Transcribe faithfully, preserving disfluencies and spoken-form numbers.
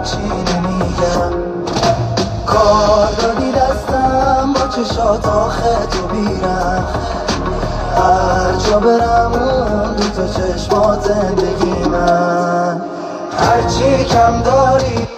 هیچی نمیگم. کار دادی دستم با چشات آخه تو بیرم، هر جا برم اون دو تا چشمات زندگی من. هرچی کم داری